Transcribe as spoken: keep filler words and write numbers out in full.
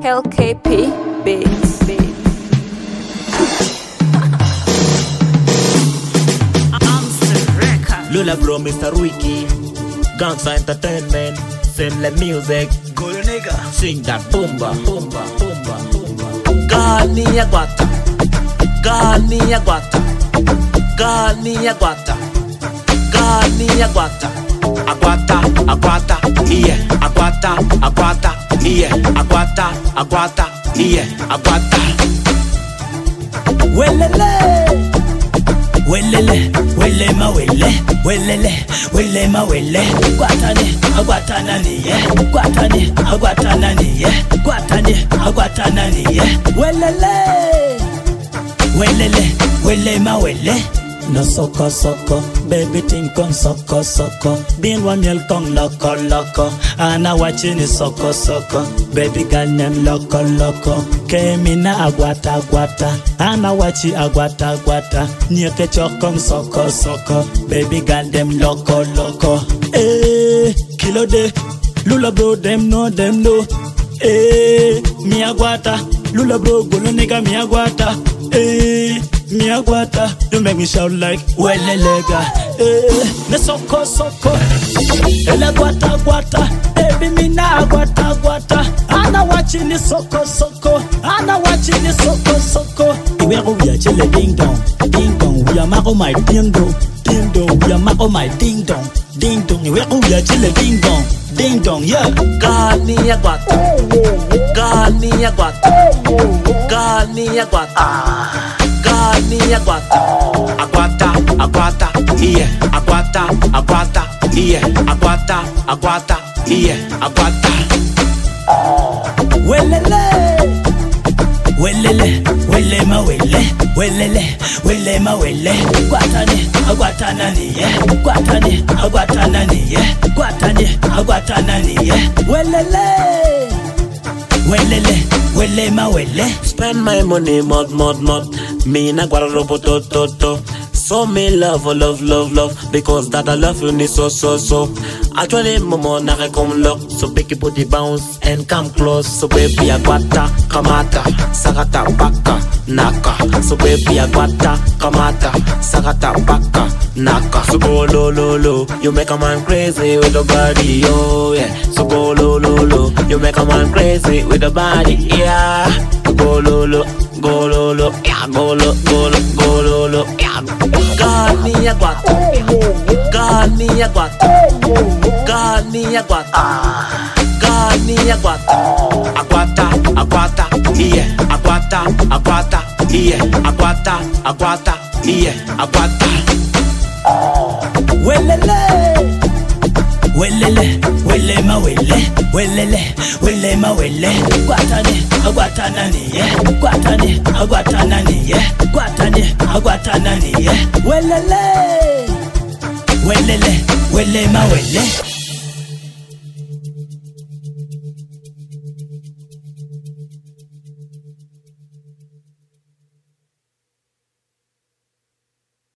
L K P Beats. Lula bro, Mister Wiki, Gangsta Entertainment, same like music. Go nigga, sing that boomba, boomba, boomba, boomba. Gani aguata, Gani aguata, Gani aguata, Gani aguata, aguata, aguata, yeah, aguata, aguata, yeah, aguata, aguata, yeah, aguata. Welele. Welele, wele ma wele, welele, wele ma wele. Guatane, aguatana niye, guatane, aguatana niye, guatane, aguatana niye. Welele, welele, wele ma wele. No soko soko, baby think on soko soko. Bin one miel kong loko loko, ana watching is soko soko. Baby girl name loko loko, kemina aguata aguata, ana wachi aguata aguata. Nyeke chokong soko soko, baby girl them loko loko. Eh, kilo de, lula bro them know them know. Eh, mi aguata, lula bro golo nigga mi aguata. Eh. Mi aguata, you make me shout like Welelega. Eh, ne soko soko, ele aguata aguata, baby me na aguata aguata. Ana watching the soko soko, ana watching the soko soko. Iwe ko we chele ding dong, ding dong. We are mako my ding dong, ding dong. We are mako my ding dong, ding dong. Iwe ko we chele ding dong, ding dong. Yeah. Gani aguata, Gani aguata, Gani aguata. Gani aguata, aguata, aguata, yeah, aguata, aguata, yeah, aguata, aguata, yeah, aguata. Welele, welele, wele ma wele, welele, wele ma wele. Guatane, aguatana niye, guatane, aguatana niye, guatane, aguatana niye. Welele, welele, wele ma wele. Spend my money, mod, mod, mod. Me na guara robo to to to. So me love, love, love, love. Because that I love you need so, so, so. Actually, momo na come lock. So pick your body bounce and come close. So baby aguata, kamata, sagata baka, naka. So baby aguata, kamata, sagata baka, naka. So go lo lo lo, you make a man crazy with the body, oh yeah. So go lo lo lo, you make a man crazy with the body, yeah. Go lo lo, go lo lo, yeah. Go lo, go lo, go lo lo, yeah. Gani aguata, Gani aguata, Gani aguata, Gani aguata, aguata, aguata, yeah, aguata, aguata, yeah, aguata, aguata, yeah, aguata. Welele, welele, wele ma wele, welele, wele ma wele. Guatane, aguatana niye, guatane, aguatana niye, guatane, aguatana niye. Welele, welele, wele ma wele.